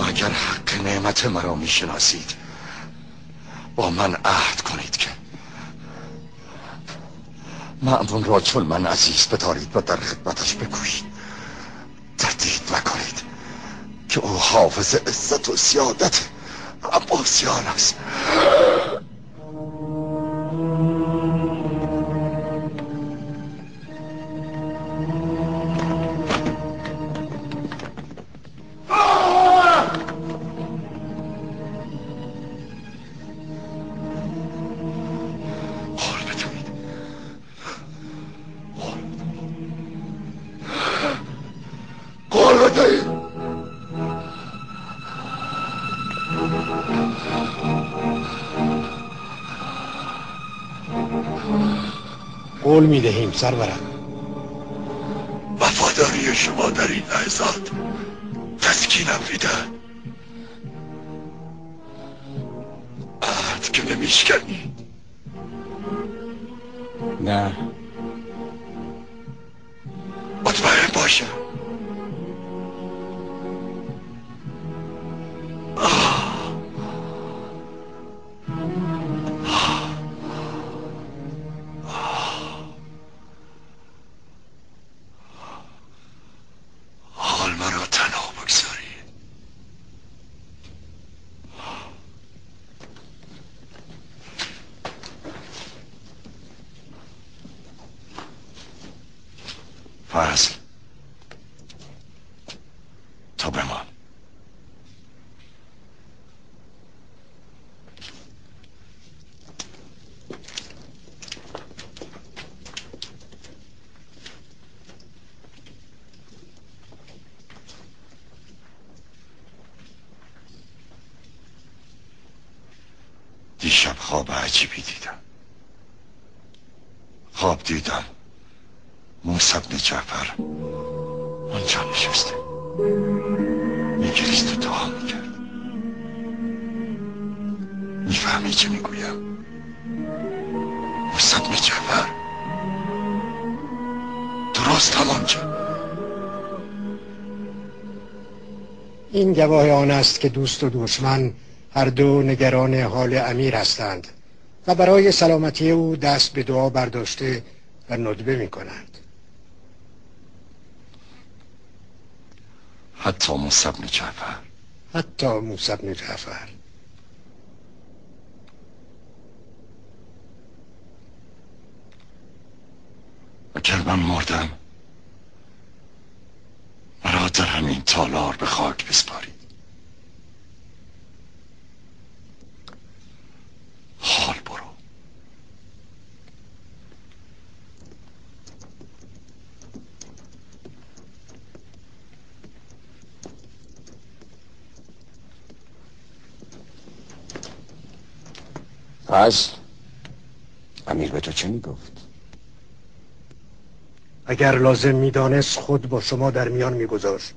اگر حق نعمت مرا میشناسید با من عهد کنید که مأمون را چون من عزیز بدارید و در خدمتش بکوشید. تردید نکنید که او حافظ عزت و سیادت عباسیان است. قول میدهیم سرورم. وفاداری شما در این لحظات تسکینم میده. عهد که نمیشکنی؟ نه. مطمئن باشم. حال مرا تنها بگذارید. فضل تو بمان. دیشب خواب عجیبی دیدم. خواب دیدم موسی بن جعفر اونجا نشسته میگریست و دعا میکرد. میفهمی چه میگویم؟ موسی بن جعفر درست همانجا. این گواه آن است که دوست و دشمن هر دو نگران حال امیر هستند و برای سلامتی او دست به دعا برداشته و ندبه می کنند. حتی موسی بن جعفر. حتی موسی بن جعفر. اگر من مردم مرا در همین تالار به خاک بسپارید. حال برو. فضل امیر به تو چه میگفت؟ اگر لازم میدانست خود با شما در میان میگذاشت.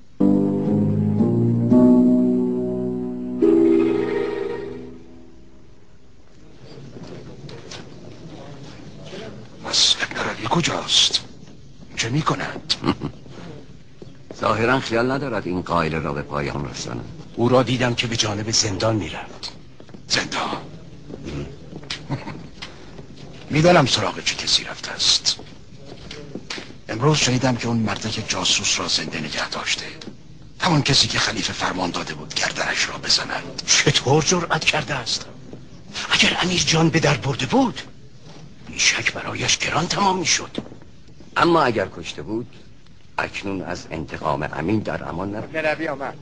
پس ابن ربیع کجاست؟ چه میکنند؟ ظاهرا خیال ندارد این قائله را به پایان رساند. او را دیدم که به جانب زندان میرفت. زندان؟ میدانم سراغ چه کسی رفته است. امروز شنیدم که اون مردک جاسوس را زنده نگه داشته. همون کسی که خلیفه فرمان داده بود گردنش را بزنند. چطور جرأت کرده است؟ اگر امیر جان به در برده بود بیشک برایش گران تمام میشد. اما اگر کشته بود اکنون از انتقام امین در امان نبود. نبی آمد.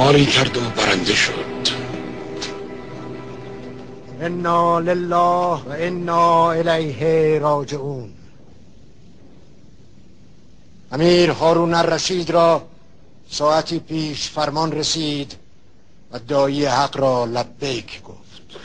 کاری کرد و برنده شد. انا لله و انا الیه راجعون. امیر هارون الرشید را ساعتی پیش فرمان رسید و داعی حق را لبیک گفت.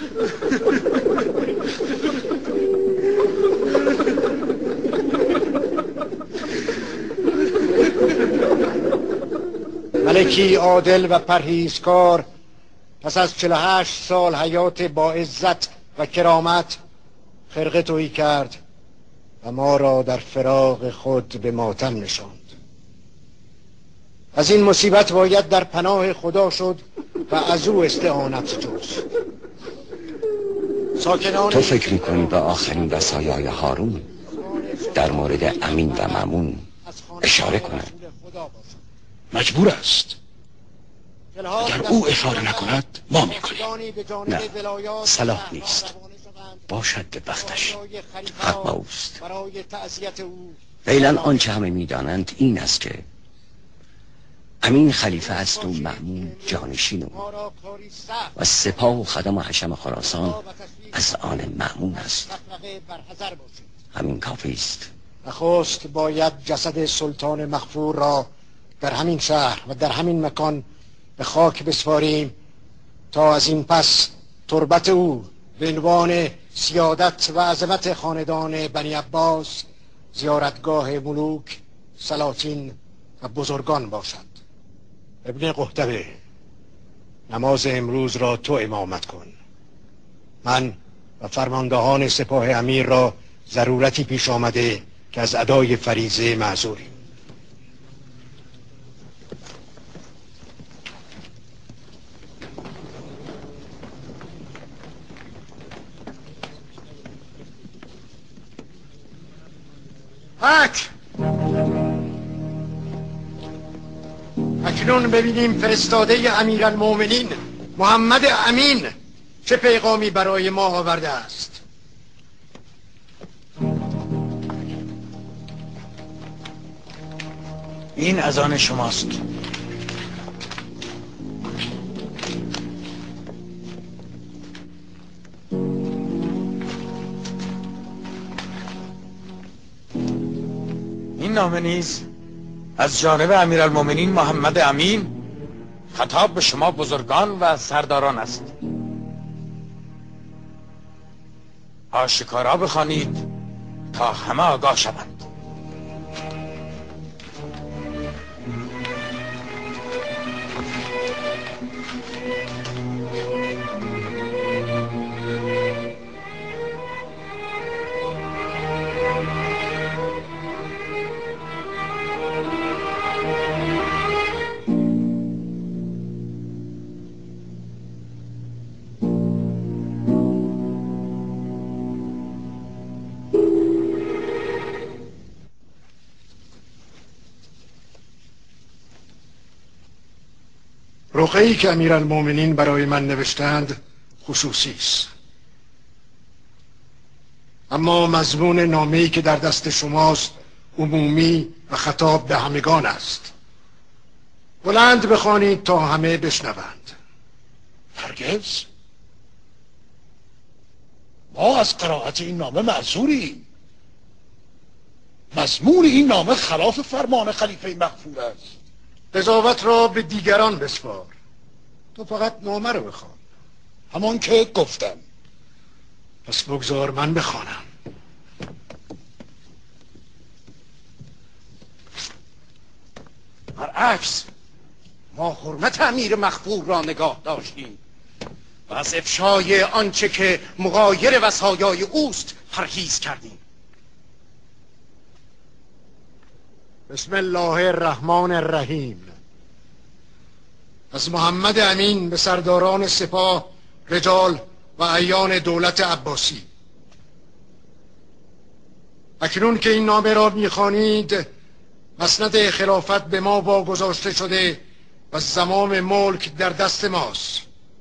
ملکی عادل و پرهیزکار پس از 48 سال حیات با عزت و کرامت خرقه تهی کرد و ما را در فراق خود به ماتم نشاند. از این مصیبت باید در پناه خدا شد و از او استعانت جست. تو فکر میکنی به آخرین وصایای هارون در مورد امین و مامون اشاره کند؟ مجبور است. اگر او اشاره نکند ما میکنیم. نه، صلاح نیست. باشد به بختش، حق با اوست. فعلا آنچه همه میدانند این است که امین خلیفه است و مأمون جانشین او و سپاه و خدم و حشم خراسان از آن مأمون است. همین کافی است. نخست باید جسد سلطان مغفور را در همین شهر و در همین مکان به خاک بسپاریم تا از این پس تربت او به عنوان سیادت و عظمت خاندان بنی عباس زیارتگاه ملوک، سلاطین و بزرگان باشد. ابن قحطبه، نماز امروز را تو امامت کن. من و فرماندهان سپاه امیر را ضرورتی پیش آمده که از ادای فریضه معذوریم. اکنون ببینیم فرستاده امیرالمومنین محمد امین چه پیغامی برای ما آورده است. این از آن شماست. این نامه نیز از جانب امیرالمومنین محمد امین خطاب به شما بزرگان و سرداران است. آشکارا بخوانید تا همه آگاه شوند. رقعه‌ای که امیرالمومنین برای من نوشتند خصوصی است، اما مضمون نامه‌ای که در دست شماست عمومی و خطاب به همگان است. بلند بخوانید تا همه بشنوند. هرگز ما از قرائت این نامه معذوریم. مضمون این نامه خلاف فرمان خلیفه مغفور است. قضاوت را به دیگران بسپار، تو فقط نامه رو بخوان. همان که گفتم. پس بگذار من بخوانم. برعکس، ما حرمت امیر مغفور را نگاه داشتیم و از افشای آنچه که مغایر وصایای اوست پرهیز کردیم. بسم الله الرحمن الرحیم. از محمد امین به سرداران سپاه، رجال و اعیان دولت عباسی: اکنون که این نامه را می‌خوانید، مسند خلافت به ما واگذاشته شده و زمام ملک در دست ماست.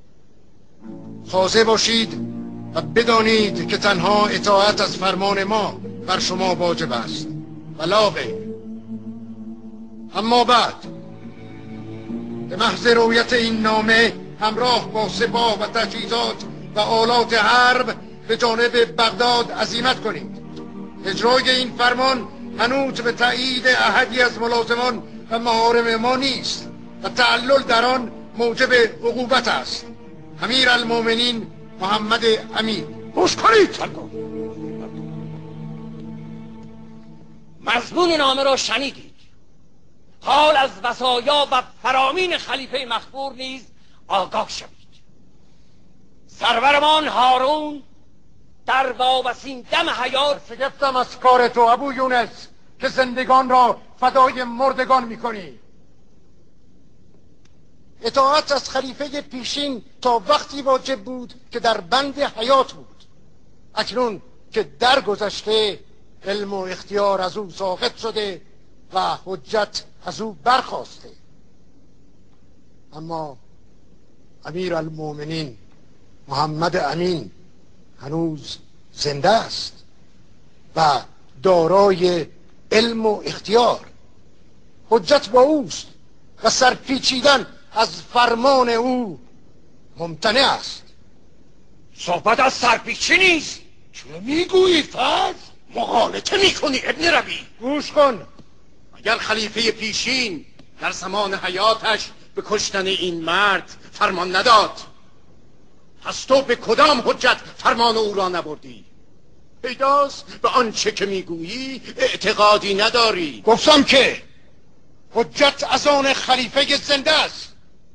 خاضع باشید و بدانید که تنها اطاعت از فرمان ما بر شما واجب است و لا غیر. اما بعد به محض رویت این نامه همراه با سپاه و تجهیزات و آلات حرب به جانب بغداد عزیمت کنید. اجرای این فرمان هنوز به تایید احدی از ملازمان و محارم ما نیست و تعلل در آن موجب عقوبت است. امیرالمومنین محمد امین. گوش کنید. مضمون نامه را شنیدید. حال از وصایا و فرامین خلیفه مخفور نیز آگاه شوید. سرورمان هارون در واپسین دم حیات شگفتم از کار تو ابو یونس که زندگان را فدای مردگان میکنی. اطاعت از خلیفه پیشین تا وقتی واجب بود که در بند حیات بود. اکنون که درگذشته علم و اختیار از او ساقط شده و حجت از او برخاسته. اما امیرالمومنین محمد امین هنوز زنده است و دارای علم و اختیار. حجت با اوست و سرپیچیدن از فرمان او ممتنع است. صحبت از سرپیچی نیست. چه میگویی فضل؟ مغالطه میکنی ابن ربیع. گوش کن. اگر خلیفه پیشین در زمان حیاتش به کشتن این مرد فرمان نداد، پس تو به کدام حجت فرمان او را نبردی؟ پیداست به آنچه که میگویی اعتقادی نداری. گفتم که حجت از آن خلیفه زنده است.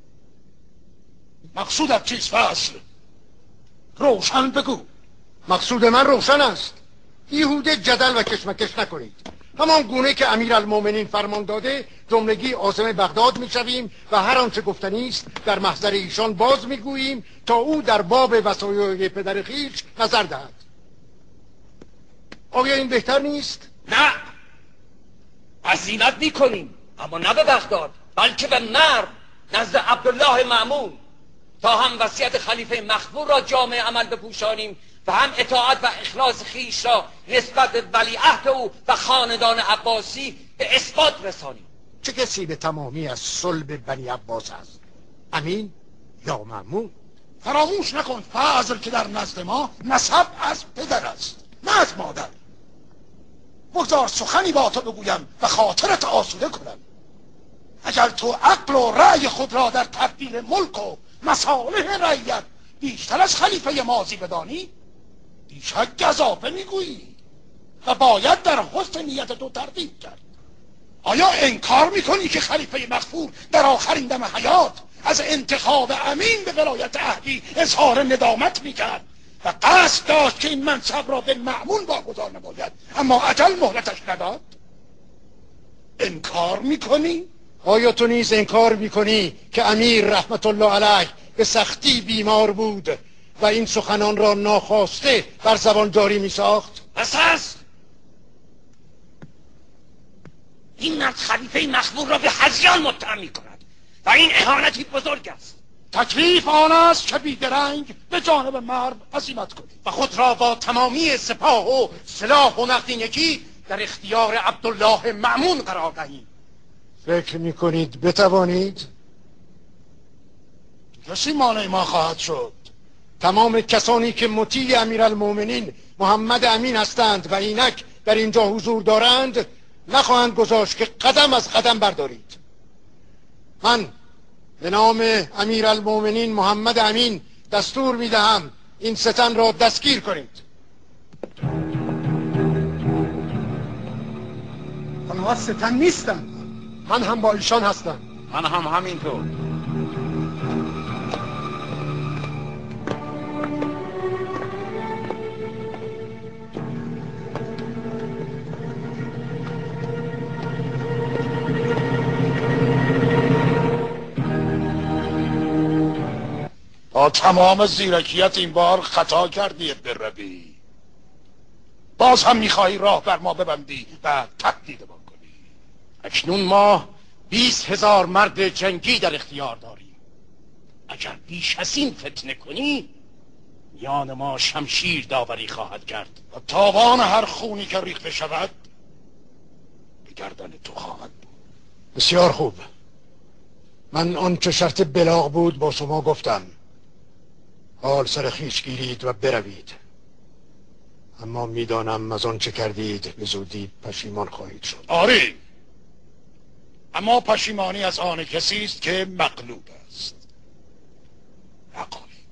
مقصودت چیست فضل؟ روشن بگو. مقصود من روشن است. بیهوده جدل و کشمکش نکنید. همان گونه که امیرالمومنین فرمان داده جملگی عاصم بغداد میشویم و هر آنچه گفتنی است در محضر ایشان باز میگوییم تا او در باب وصایای پدر خویش نظر دهد. آیا این بهتر نیست؟ نه، عزیمت میکنیم، اما نه به بغداد بلکه به مرو نزد عبدالله مأمون تا هم وصیت خلیفه مخفور را جامع عمل بپوشانیم و هم اطاعت و اخلاص خیش را نسبت به ولیعهد او و خاندان عباسی به اثبات رسانیم. چه کسی به تمامی از صلب بنی عباس است؟ امین یا مأمون؟ فراموش نکن فضل که در نزد ما نسب از پدر است نه از مادر. بگذار سخنی با تو بگویم و خاطرت آسوده کنم. اگر تو عقل و رأی خود را در تبدیل ملک و مصالح رعیت بیشتر از خلیفه ماضی بدانی، بیشک گزافه میگویی و باید در حسن نیت تو تردید کرد. آیا انکار میکنی که خلیفه مغفور در آخرین دم حیات از انتخاب امین به ولایت اهلی اظهار ندامت میکرد و قصد داشت که این منصب را به مأمون واگذار نماید، اما اجل مهلتش نداد؟ انکار میکنی؟ آیا تو نیز انکار میکنی که امیر رحمت الله علیه به سختی بیمار بود و این سخنان را ناخواسته بر زبان جاری میساخت؟ پس هست این مرد خلیفه مخفور را به هذیان متهم میکند و این اهانتی بزرگ است. تکلیف آن است که بیدرنگ به جانب مرد عزیمت کنید و خود را با تمامی سپاه و سلاح و نقدینگی در اختیار عبدالله مأمون قرار دهید. فکر میکنید بتوانید؟ کسی مانع ما خواهد شد. تمام کسانی که مطیع امیرالمومنین محمد امین هستند و اینک در اینجا حضور دارند نخواهند گذاشت که قدم از قدم بردارید. من به نام امیرالمومنین محمد امین دستور میدهم این ستن را دستگیر کنید. آنها ستن نیستند، من هم با ایشان هستم. من هم همینطور. با تمام زیرکیت این بار خطا کردی ابن ربیع. باز هم میخواهی راه بر ما ببندی و تهدید ما کنی. اکنون ما 20,000 مرد جنگی در اختیار داریم. اگر بیش از این فتنه کنی میان ما شمشیر داوری خواهد کرد و تاوان هر خونی که ریخته شود به گردن تو خواهد بود. بسیار خوب. من آنچه شرط بلاغ بود با شما گفتم. حال سر خویش گیرید و بروید. اما میدانم از آنچه کردید به زودی پشیمان خواهید شد. آری، اما پشیمانی از آن کسی است که مغلوب است. حقایق.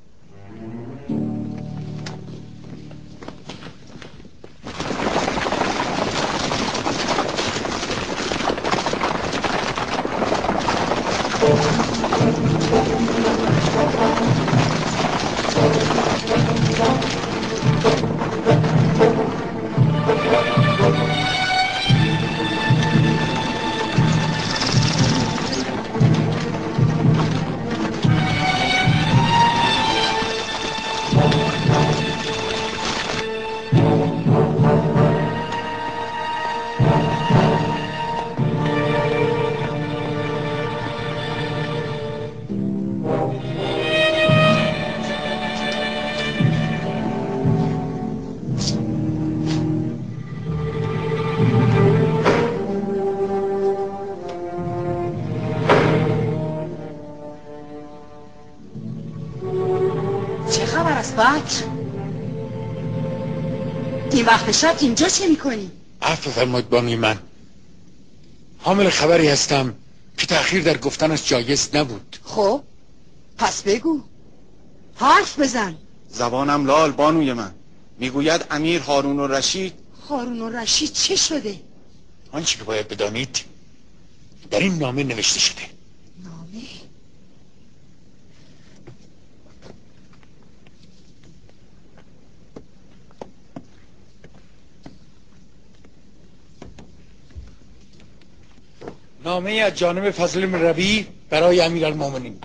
این وقت شب اینجا چه میکنی؟ عفو فرمایید بانوی من. حامل خبری هستم که تأخیر در گفتنش جایز نبود. خب پس بگو، حرف بزن. زبانم لال بانوی من. میگوید امیر هارون الرشید. هارون الرشید چه شده؟ آنچه که باید بدانید در این نامه نوشته شده. نامه؟ نامه از جانب فضل بن ربیع برای امیرالمومنین.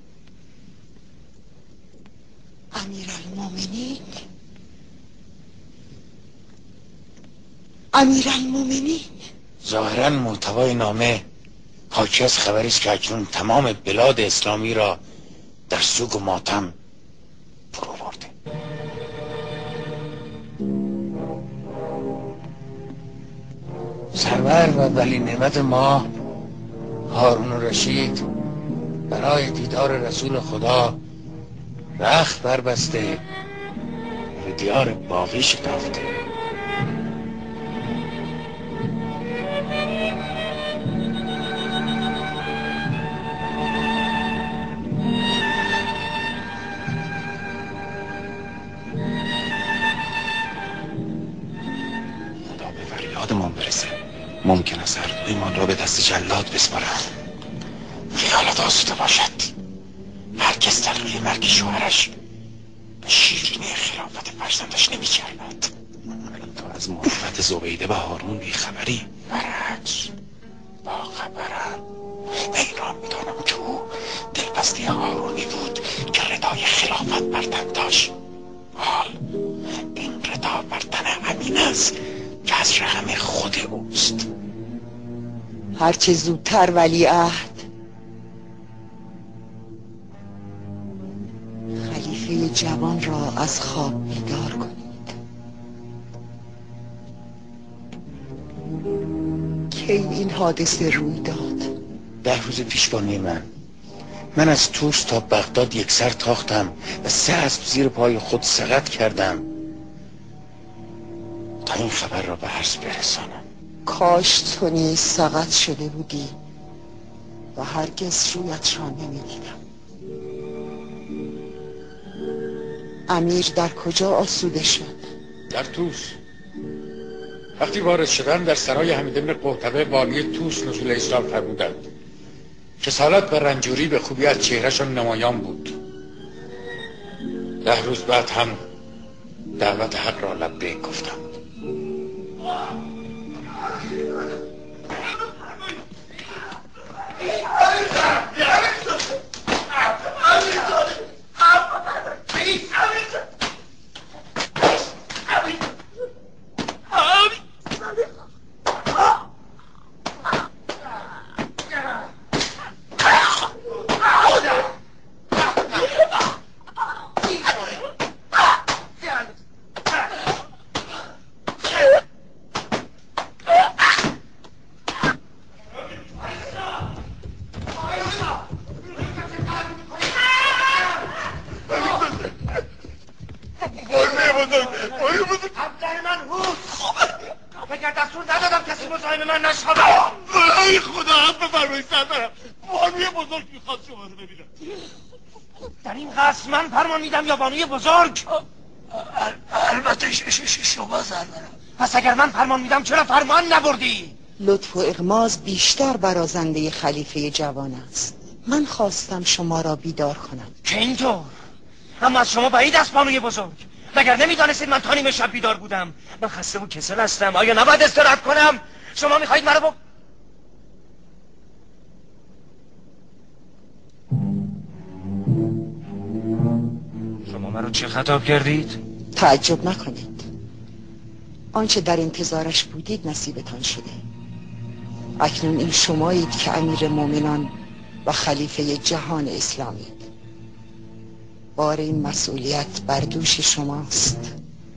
امیرالمومنین؟ امیرالمومنین؟ ظاهراً محتوای نامه حاکی از خبری است که اکنون تمام بلاد اسلامی را در سوگ و ماتم فرو برده. سرور و ولی نعمت ما هارون الرشید برای دیدار رسول خدا رخت بربسته به دیار باقی شتافته. خدا به فریادمان برسه. ممکن است هر دویمان را به دست جلاد بسپارم. خیالت آسوده باشد. هرکس در روی مرگ شوهرش به شیرینی خلافت فرزندش نمی‌چربد. تو از محبت زبیده و هارون بیخبری؟ برعکس با خبرم. این را میدانم که او دلبسته هارونی بود که ردای خلافت بر تن داشت. حال این ردا بر تن امین است که از رحم خود اوست. هرچه زودتر ولیعهد خلیفه جوان را از خواب بیدار کنید. کی این حادثه روی داد؟ 10 روز پیش بانوی من از توس تا بغداد یک سر تاختم و 3 اسب زیر پای خود سقط کردم تا این خبر را به عرض برسانم. کاش تو نیز سقط شده بودی و هرگز رویت را نمی‌دیدم. امیر در کجا آسوده شد؟ در توس. وقتی وارد شدن در سرای حمید بن قهطبه والی توس نزول اسلام فرمودند. کسالت و رنجوری به خوبی از چهرهشان نمایان بود. 10 روز بعد هم دعوت حق را لبیک گفتم. دستور ندادم کسی مزاحم من نشود. ای خدا هم بفرمایید سردارم، بانوی بزرگ میخواد شما رو ببینم. در این قصد من فرمان میدم یا بانوی بزرگ؟ البته شما سردارم. پس اگر من فرمان میدم چرا فرمان نبردی؟ لطف و اغماض بیشتر برازنده خلیفه جوان است. من خواستم شما را بیدار کنم. که اینطور؟ اما از شما بعید است بانوی بزرگ. مگر نمیدانستید من تا نیم شب بیدار بودم؟ من خسته و کسل هستم. آیا نباید استراحت کنم؟ شما میخواهید مرا شما مرا چه خطاب کردید؟ تعجب نکنید. آنچه در انتظارش بودید نصیبتان شده. اکنون این شمایید که امیر مومنان و خلیفه جهان اسلامید. بار این مسئولیت بر دوش شماست.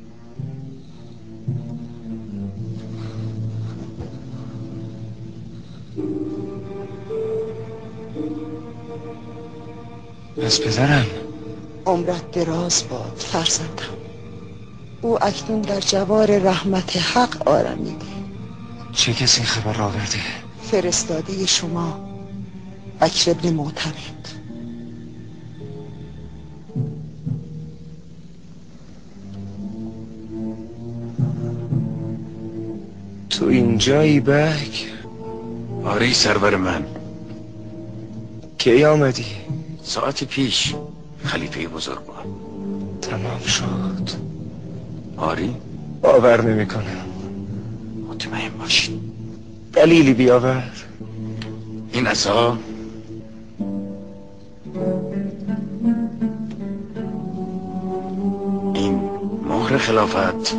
پس پدرم عمرت دراز باد فرزندم. او اکنون در جوار رحمت حق آرامیده. چه کسی این خبر را آورده؟ فرستاده شما بکر ابن معتمد. تو اینجایی بک؟ آره سرور من. کی آمدی؟ ساعت پیش. خلیفه بزرگوار. تمام شد. آری؟ باور نمی کنم. مطمئن باشید. دلیلی بیاور. این عصا این مهر خلافت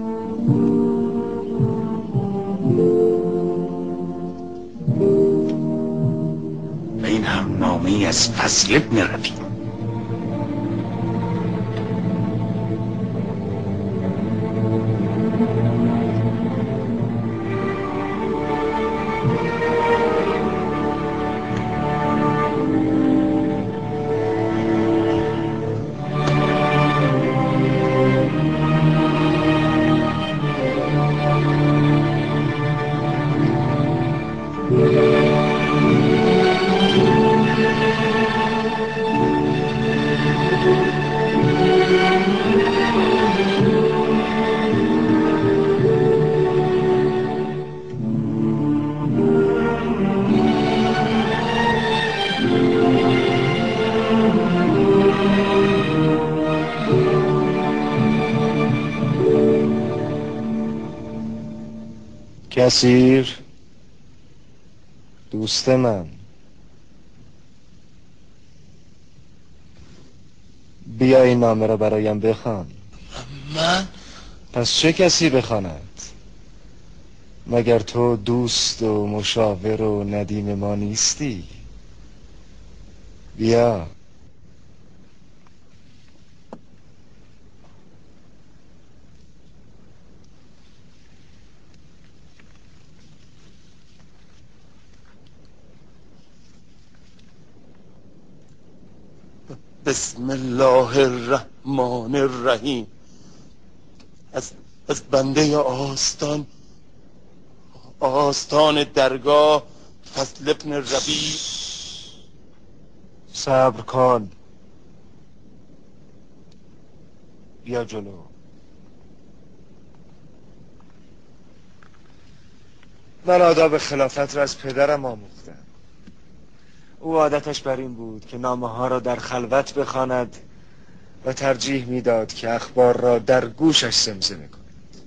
و این هم نامه‌ای از فضل ابن ربیع. کثیر دوست من، بیا این نامه را برایم بخوان. من؟ پس چه کسی بخواند؟ مگر تو دوست و مشاور و ندیم ما نیستی؟ بیا. بسم الله الرحمن الرحیم. از بنده آستان درگاه فضل ابن ربیع. صبر کن. بیا جلو. من آداب خلافت را از پدرم آموختم. او عادتش بر این بود که نامه ها را در خلوت بخواند و ترجیح میداد که اخبار را در گوشش زمزمه کند.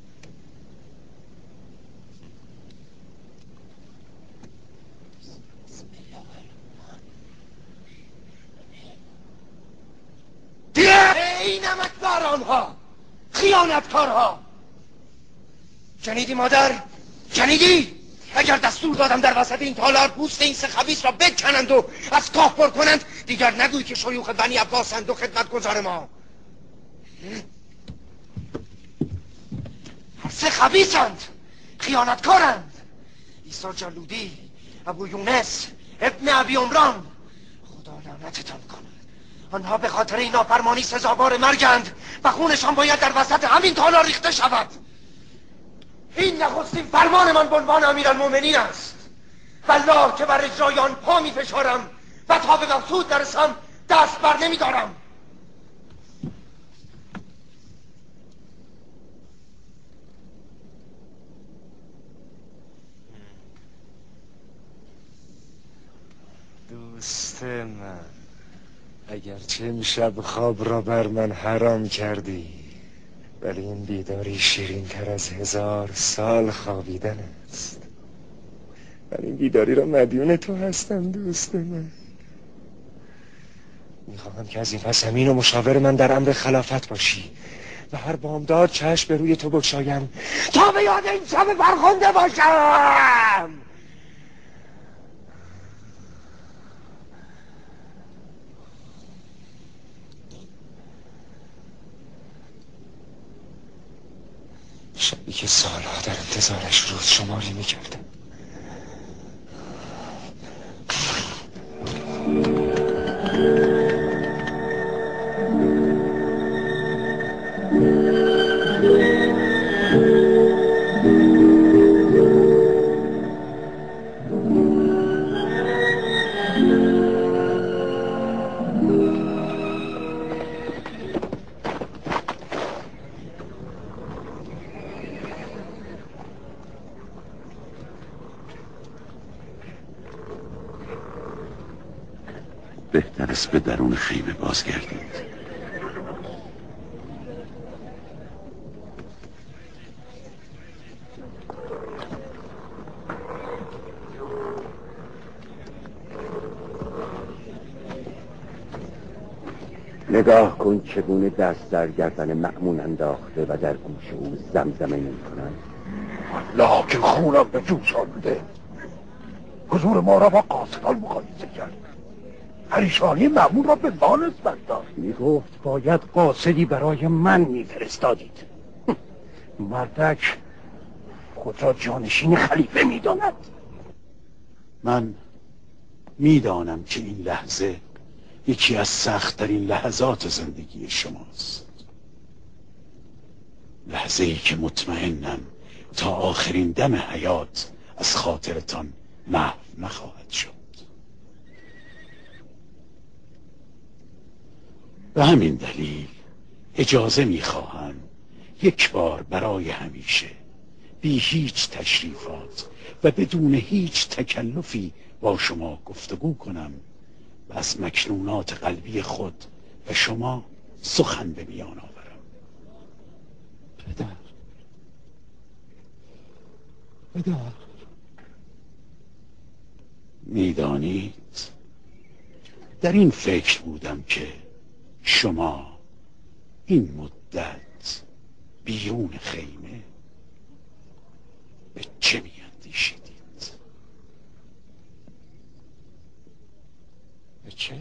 ای نمکبارانها، خیانتکارها! شنیدی مادر؟ شنیدی؟ اگر دستور دادم در وسط این تالار پوست این سه خبیث را بکنند و از کاه پر کنند، دیگر نگوی که شیوخ بنی عباسند و خدمتگزار ما. هر سه خبیثند، خیانتکارند. عیسی جلودی، ابو یونس، ابن ابی عمران. خدا لعنتتان کند. آنها به خاطر این نافرمانی سزاوار مرگند و خونشان باید در وسط همین تالار ریخته شود. این نخستین فرمانمان به عنوان امیرالمومنین است. والله که بر اجرای آن پا می فشارم و تا به مقصود برسم دست بر نمی دارم. دوست من، اگرچه امشب خواب را بر من حرام کردی، ولی این بیداری شیرین تر از 1000 سال خوابیدن است. من این بیداری را مدیون تو هستم دوست من. میخواهم که از این پس امین و مشاور من در امر خلافت باشی و هر بامداد چشم به روی تو بگشایم تا به یاد این شب فرخنده باشم. شبی که سالها در انتظارش روز شماری میکردم. بهتر است به درون خیمه بازگردید. نگاه کن چگونه دست در گردن مأمون انداخته و در گوش او زمزمه می‌کند. الله که خونم به جوش آمده. حضور ما را با قاصدان مقایسه کرد. پریشانی مأمون را به ما نسبت داد. میگفت باید قاصدی برای من میفرستادید. مردک خود را جانشین خلیفه میداند. من میدانم که این لحظه یکی از سخت‌ترین لحظات زندگی شماست. لحظه ای که مطمئنم تا آخرین دم حیات از خاطرتان محو نخواهد شد. به همین دلیل اجازه میخواهم یک بار برای همیشه بی هیچ تشریفات و بدون هیچ تکلفی با شما گفتگو کنم و از مکنونات قلبی خود و شما سخن به میان آورم. پدر میدانید در این فکر بودم که شما این مدت بیرون خیمه به چه میاندیشیدید؟ به چه؟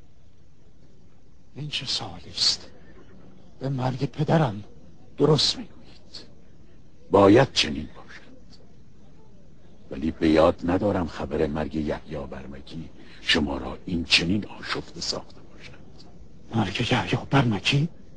این چه سوالی است؟ به مرگ پدرم. درست میگویید، باید چنین باشد، ولی به یاد ندارم خبر مرگ یحیی برمکی شما را این چنین آشفته ساخته باشد. مرگ یحیی برمکی؟